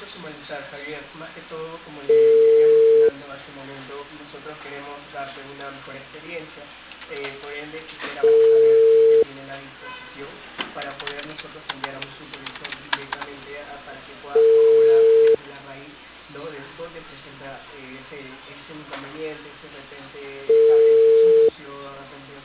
personalizar, Javier. Más que todo, como le venía mencionando hace un momento, nosotros queremos darte una mejor experiencia. Por ende, quisiéramos saber si usted tiene la disposición para poder nosotros enviar a un supervisor directamente para que pueda corroborar desde la raíz, ¿no? De dónde presenta ese inconveniente, si de repente está abierto sucio, de repente.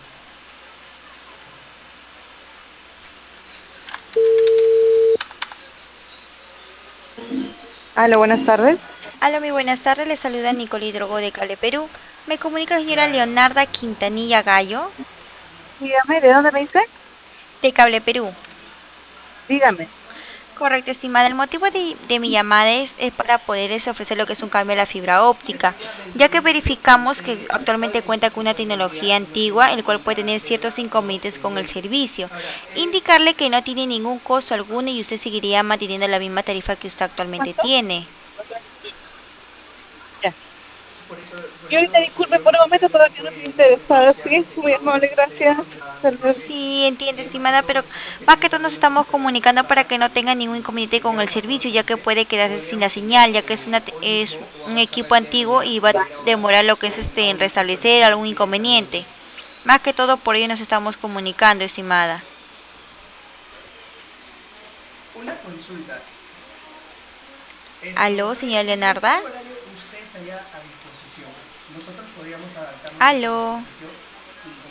Aló, buenas tardes. Hola, muy buenas tardes. Les saluda Nicole Hidrogo de Cable Perú. Me comunica la señora Claro. Leonarda Quintanilla Gallo Dígame, ¿de dónde me dice? de Cable Perú. Dígame. Correcto, estimada. El motivo de mi llamada es para poderles ofrecer lo que es un cambio a la fibra óptica, ya que verificamos que actualmente cuenta con una tecnología antigua, el cual puede tener ciertos inconvenientes con el servicio. Indicarle que no tiene ningún costo alguno y usted seguiría manteniendo la misma tarifa que usted actualmente ¿Cuánto? tiene. Ya. Por Y eso ahorita disculpe yo por un quisiera momento, que todavía no estoy puede interesada. apreciar Sí, los muy equipos amable, que usted gracias. está Hasta luego. ofreciendo. Sí, entiendo, Más que estimada, todo pero nosotros más que queremos todo nos darle una estamos solución comunicando para adecuada que no tenga y ningún si inconveniente con el estuviera de servicio, acuerdo con ya que usted, puede quedarse sin la podríamos señal, enviar ya que hoy es mismo o un avanzar equipo al día de antiguo mañana y a va a primera hora demorar lo que es a en un restablecer supervisor algún directamente. inconveniente. Más que todo por ello nos estamos comunicando, estimada. Una consulta. Aló, señora ¿En qué Leonarda. horario usted estaría a disposición? Nosotros podríamos adaptarnos a su Aló. servicio y